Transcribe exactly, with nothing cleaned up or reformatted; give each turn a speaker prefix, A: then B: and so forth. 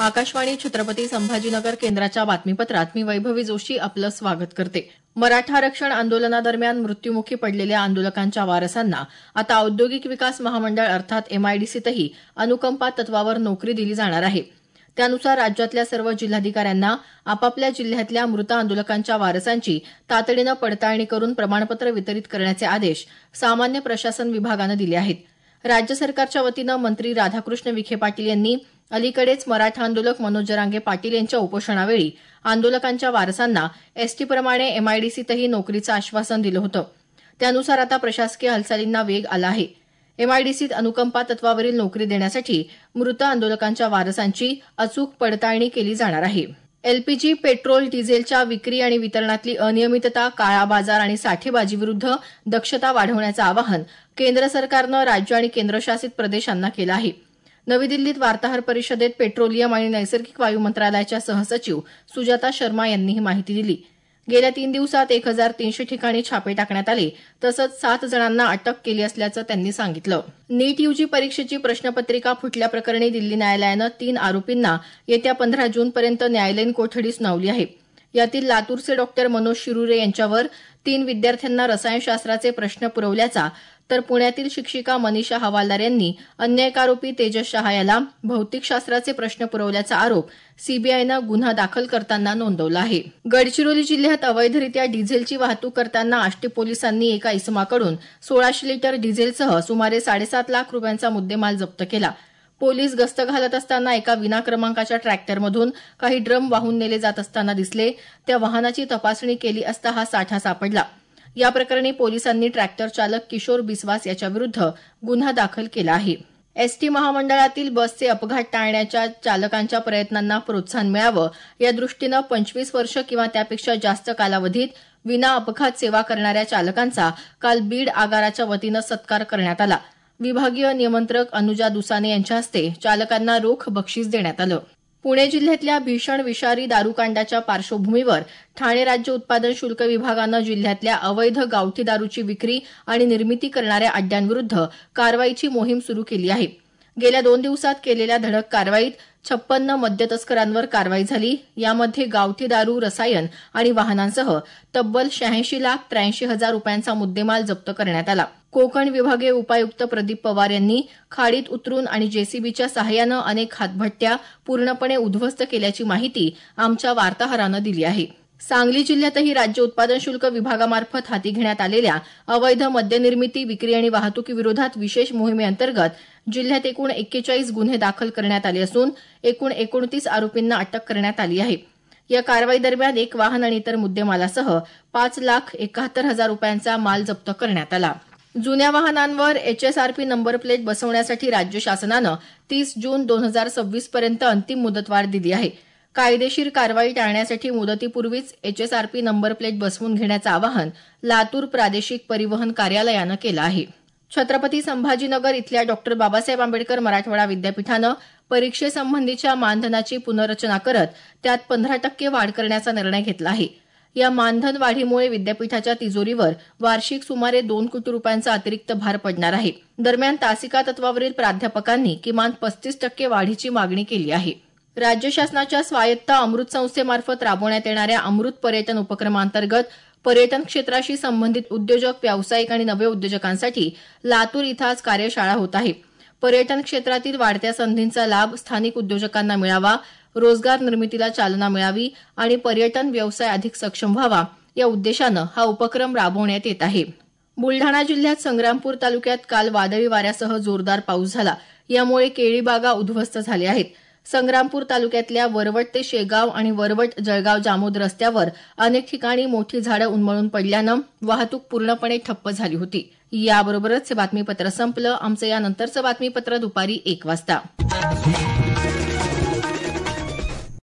A: आकाशवाणी छत्रपती संभाजीनगर केंद्राच्या बातमीपत्रात मी वैभवी जोशी आपलं स्वागत करते। मराठा आरक्षण आंदोलनादरम्यान मृत्यूमुखी पडलेल्या आंदोलकांच्या वारसांना आता औद्योगिक विकास महामंडळ अर्थात एमआयडीसीतही अनुकंपा तत्वावर नोकरी दिली जाणार आहे। त्यानुसार राज्यातल्या सर्व जिल्हाधिकाऱ्यांना आपापल्या जिल्ह्यातल्या मृत आंदोलकांच्या वारसांची तातडीनं पडताळणी करून प्रमाणपत्र वितरित करण्याचे आदेश सामान्य प्रशासन विभागानं दिले आहेत। राज्य सरकारच्या वतीनं मंत्री राधाकृष्ण विखे पाटील यांनी अलीकडेच मराठा आंदोलक मनोज जरांगे पाटील यांच्या उपोषणावेळी आंदोलकांच्या वारसांना एसटीप्रमाणे एमआयडीसीतही नोकरीचं आश्वासन दिलं होतं। त्यानुसार आता प्रशासकीय हालचालींना वेग आला आहे। एमआयडीसीत अनुकंपा तत्वावरील नोकरी देण्यासाठी मृत आंदोलकांच्या वारसांची अचूक पडताळणी केली जाणार आहे। एलपीजी पेट्रोल डिझेलच्या विक्री आणि वितरणातली अनियमितता, काळा बाजार आणि साठेबाजीविरुद्ध दक्षता वाढवण्याचं आवाहन केंद्र सरकारनं राज्य आणि केंद्रशासित प्रदेशांना केलं आहे। नवी दिल्लीत वार्ताहर परिषदेत पेट्रोलियम आणि नैसर्गिक वायू मंत्रालयाच्या सहसचिव सुजाता शर्मा यांनी ही माहिती दिली। गेल्या तीन दिवसात एक हजार तीनशे ठिकाणी छापे टाकण्यात आले तसंच सात जणांना अटक केली असल्याचं त्यांनी सांगितलं। नीट यूजी परीक्षेची प्रश्नपत्रिका फुटल्याप्रकरणी दिल्ली न्यायालयानं तीन आरोपींना येत्या पंधरा जूनपर्यंत न्यायालयीन कोठडी सुनावली आहे। यातील लातूरचे डॉक्टर मनोज शिरुरे यांच्यावर तीन विद्यार्थ्यांना रसायनशास्त्राचे प्रश्न पुरवल्याचा तर पुण्यातील शिक्षिका मनीषा हवालदार यांनी अन्य एक आरोपी तेजस शहा याला भौतिकशास्त्राचे प्रश्न पुरवल्याचा आरोप सीबीआयनं गुन्हा दाखल करताना नोंदवला आहे। गडचिरोली जिल्ह्यात अवैधरित्या डिझेलची वाहतूक करताना आष्टी पोलिसांनी एका इसमाकडून सोळाशे लिटर डिझेलसह सुमारे साडेसात लाख रुपयांचा मुद्देमाल जप्त केला। पोलीस गस्त घालत असताना एका विना क्रमांकाच्या ट्रॅक्टरमधून काही ड्रम वाहून नेले जात असताना दिसले। त्या वाहनाची तपासणी केली असता हा साठा सापडला। या प्रकरणी पोलिसांनी ट्रॅक्टर चालक किशोर बिस्वास याच्याविरुद्ध गुन्हा दाखल केला आहे। एसटी महामंडळातील बसचे अपघात टाळण्याच्या चालकांच्या प्रयत्नांना प्रोत्साहन मिळावं यादृष्टीनं पंचवीस वर्ष किंवा त्यापेक्षा जास्त कालावधीत विना अपघात सेवा करणाऱ्या चालकांचा काल बीड आगाराच्या वतीनं सत्कार करण्यात आला। विभागीय नियमंत्रक अनुजा दुसाने यांच्या हस्ते चालकांना रोख बक्षीस देण्यात आलं। पुणे जिल्ह्यातल्या भीषण विषारी दारूकांडाच्या पार्श्वभूमीवर ठाणे राज्य उत्पादन शुल्क विभागानं जिल्ह्यातल्या अवैध गावठी दारूची विक्री आणि निर्मिती करणाऱ्या अड्ड्यांविरुद्ध कारवाईची मोहीम सुरू केली आहे। गेल्या दोन दिवसात केलेल्या धडक कारवाईत छप्पन्न मद्यतस्करांवर कारवाई झाली। यामध्ये गावठी दारू, रसायन आणि वाहनांसह तब्बल शहाऐंशी लाख त्र्याऐंशी हजार रुपयांचा मुद्देमाल जप्त करण्यात आला। कोकण विभागीय उपायुक्त प्रदीप पवार यांनी खाडीत उतरून आणि जेसीबीच्या सहाय्यानं अनेक हातभट्ट्या पूर्णपणे उद्ध्वस्त केल्याची माहिती आमच्या वार्ताहरानं दिली आहे। सांगली जिल्ह्यातही राज्य उत्पादन शुल्क विभागामार्फत हाती घेण्यात आलेल्या अवैध मद्यनिर्मिती, विक्री आणि वाहतुकीविरोधात विशेष मोहिमेअंतर्गत जिल्ह्यात एकूण एक्केचाळीस गुन्हे दाखल करण्यात आले असून एकूण एकोणतीस आरोपींना अटक करण्यात आली आहे। या कारवाई दरम्यान एक वाहन आणि इतर मुद्देमालासह पाच लाख एकाहत्तर हजार रुपयांचा माल जप्त करण्यात आला। जुन्या वाहनांवर एचएसआरपी नंबर प्लेट बसवण्यासाठी राज्य शासनानं तीस जून दोन हजार सव्वीस पर्यंत अंतिम मुदतवाढ दिली आहे। कायदेशीर कारवाई टाळण्यासाठी मुदतीपूर्वीच एचएसआरपी नंबर प्लेट बसवून घेण्याचं आवाहन लातूर प्रादेशिक परिवहन कार्यालयानं केलं आहे। छत्रपती संभाजीनगर इथल्या डॉक्टर बाबासाहेब आंबेडकर मराठवाडा विद्यापीठानं परीक्षेसंबंधीच्या मानधनाची पुनर्रचना करत त्यात पंधरा टक्के वाढ करण्याचा निर्णय घेतला आहे। या मानधन वाढीमुळे विद्यापीठाच्या तिजोरीवर वार्षिक सुमारे दोन कोटी रुपयांचा अतिरिक्त भार पडणार आहे। दरम्यान तासिका तत्वावरील प्राध्यापकांनी किमान पस्तीस टक्के वाढीची मागणी केली आहे। राज्य शासनाच्या स्वायत्त अमृत संस्थेमार्फत राबवण्यात येणाऱ्या अमृत पर्यटन उपक्रमांतर्गत पर्यटन क्षेत्राशी संबंधित उद्योजक, व्यावसायिक आणि नवे उद्योजकांसाठी लातूर इथं आज कार्यशाळा होत आहे। पर्यटन क्षेत्रातील वाढत्या संधींचा लाभ स्थानिक उद्योजकांना मिळावा, रोजगार निर्मितीला चालना मिळावी आणि पर्यटन व्यवसाय अधिक सक्षम व्हावा या उद्देशानं हा उपक्रम राबवण्यात येत आहे। बुलढाणा जिल्ह्यात संग्रामपूर तालुक्यात काल वादळी वाऱ्यासह जोरदार पाऊस झाला। यामुळे केळी बागा उद्ध्वस्त झाल्या आहेत। संग्रामपूर तालुक्यातल्या वरवट ते शेगाव आणि वरवट जळगाव जामोद रस्त्यावर अनेक ठिकाणी मोठी झाडं उन्मळून पडल्यानं वाहतूक पूर्णपणे ठप्प झाली होती। याबरोबरच हे बातमीपत्र संपलं। आमचं यानंतरचं बातमीपत्र दुपारी एक वाजता।